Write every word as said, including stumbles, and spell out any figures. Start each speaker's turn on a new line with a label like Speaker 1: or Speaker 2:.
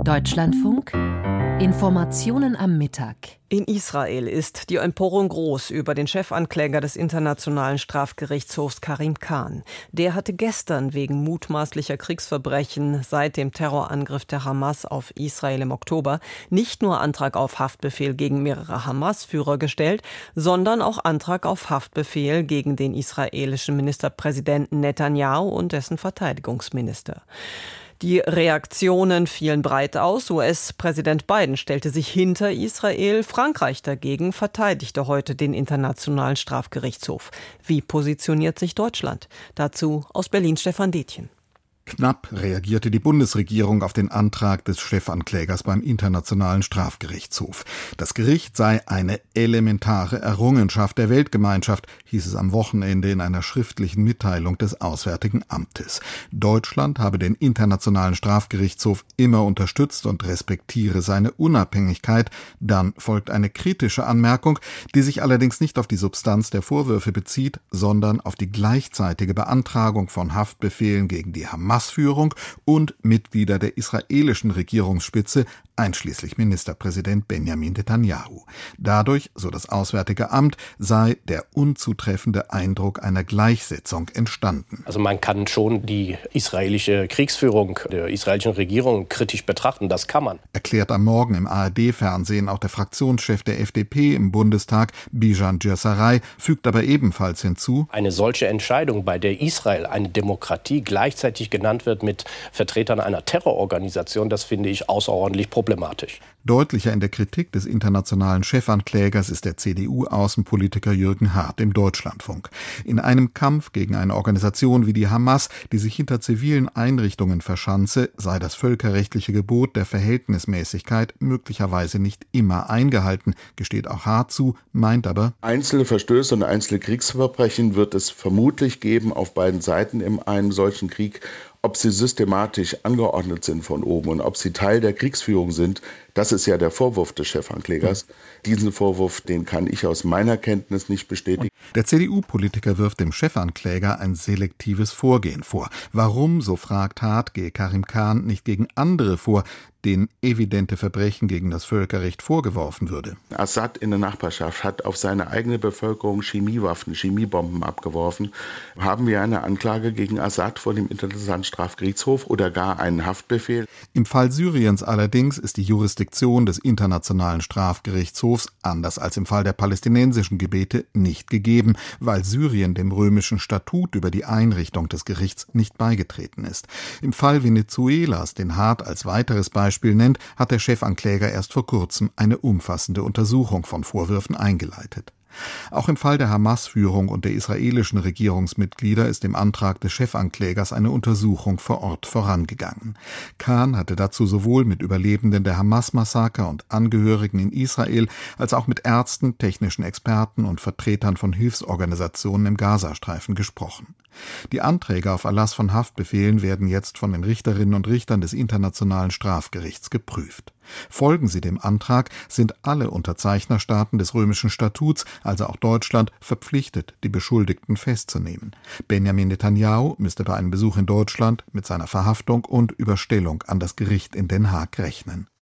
Speaker 1: Deutschlandfunk Informationen am Mittag.
Speaker 2: In Israel ist die Empörung groß über den Chefankläger des Internationalen Strafgerichtshofs Karim Khan. Der hatte gestern wegen mutmaßlicher Kriegsverbrechen seit dem Terrorangriff der Hamas auf Israel im Oktober nicht nur Antrag auf Haftbefehl gegen mehrere Hamas-Führer gestellt, sondern auch Antrag auf Haftbefehl gegen den israelischen Ministerpräsidenten Netanyahu und dessen Verteidigungsminister. Die Reaktionen fielen breit aus. U S-Präsident Biden stellte sich hinter Israel. Frankreich dagegen verteidigte heute den Internationalen Strafgerichtshof. Wie positioniert sich Deutschland? Dazu aus Berlin Stefan Detjen.
Speaker 3: Knapp reagierte die Bundesregierung auf den Antrag des Chefanklägers beim Internationalen Strafgerichtshof. Das Gericht sei eine elementare Errungenschaft der Weltgemeinschaft, hieß es am Wochenende in einer schriftlichen Mitteilung des Auswärtigen Amtes. Deutschland habe den Internationalen Strafgerichtshof immer unterstützt und respektiere seine Unabhängigkeit. Dann folgt eine kritische Anmerkung, die sich allerdings nicht auf die Substanz der Vorwürfe bezieht, sondern auf die gleichzeitige Beantragung von Haftbefehlen gegen die Hamas Hamas-Führung und Mitglieder der israelischen Regierungsspitze, einschließlich Ministerpräsident Benjamin Netanyahu. Dadurch, so das Auswärtige Amt, sei der unzutreffende Eindruck einer Gleichsetzung entstanden.
Speaker 4: Also man kann schon die israelische Kriegsführung der israelischen Regierung kritisch betrachten, das kann man.
Speaker 3: Erklärt am Morgen im A R D-Fernsehen auch der Fraktionschef der F D P im Bundestag, Bijan Djessaray, fügt aber ebenfalls hinzu:
Speaker 4: Eine solche Entscheidung, bei der Israel, eine Demokratie, gleichzeitig genannt wird mit Vertretern einer Terrororganisation, das finde ich außerordentlich problematisch. Problematisch.
Speaker 3: Deutlicher in der Kritik des internationalen Chefanklägers ist der C D U-Außenpolitiker Jürgen Hart im Deutschlandfunk. In einem Kampf gegen eine Organisation wie die Hamas, die sich hinter zivilen Einrichtungen verschanze, sei das völkerrechtliche Gebot der Verhältnismäßigkeit möglicherweise nicht immer eingehalten, gesteht auch Hart zu, meint aber:
Speaker 5: Einzelne Verstöße und einzelne Kriegsverbrechen wird es vermutlich geben auf beiden Seiten in einem solchen Krieg. Ob sie systematisch angeordnet sind von oben und ob sie Teil der Kriegsführung sind, das ist ja der Vorwurf des Chefanklägers. Diesen Vorwurf, den kann ich aus meiner Kenntnis nicht bestätigen.
Speaker 3: Der C D U-Politiker wirft dem Chefankläger ein selektives Vorgehen vor. Warum, so fragt Hart, gehe Karim Khan nicht gegen andere vor, denen evidente Verbrechen gegen das Völkerrecht vorgeworfen würde?
Speaker 5: Assad in der Nachbarschaft hat auf seine eigene Bevölkerung Chemiewaffen, Chemiebomben abgeworfen. Haben wir eine Anklage gegen Assad vor dem Internationalen Strafgerichtshof oder gar einen Haftbefehl?
Speaker 3: Im Fall Syriens allerdings ist die Jurisdiktion des Internationalen Strafgerichtshofs, anders als im Fall der palästinensischen Gebiete, nicht gegeben, weil Syrien dem römischen Statut über die Einrichtung des Gerichts nicht beigetreten ist. Im Fall Venezuelas, den Hart als weiteres Beispiel nennt, hat der Chefankläger erst vor kurzem eine umfassende Untersuchung von Vorwürfen eingeleitet. Auch im Fall der Hamas-Führung und der israelischen Regierungsmitglieder ist dem Antrag des Chefanklägers eine Untersuchung vor Ort vorangegangen. Khan hatte dazu sowohl mit Überlebenden der Hamas-Massaker und Angehörigen in Israel als auch mit Ärzten, technischen Experten und Vertretern von Hilfsorganisationen im Gazastreifen gesprochen. Die Anträge auf Erlass von Haftbefehlen werden jetzt von den Richterinnen und Richtern des Internationalen Strafgerichts geprüft. Folgen sie dem Antrag, sind alle Unterzeichnerstaaten des römischen Statuts, also auch Deutschland, verpflichtet, die Beschuldigten festzunehmen. Benjamin Netanyahu müsste bei einem Besuch in Deutschland mit seiner Verhaftung und Überstellung an das Gericht in Den Haag rechnen.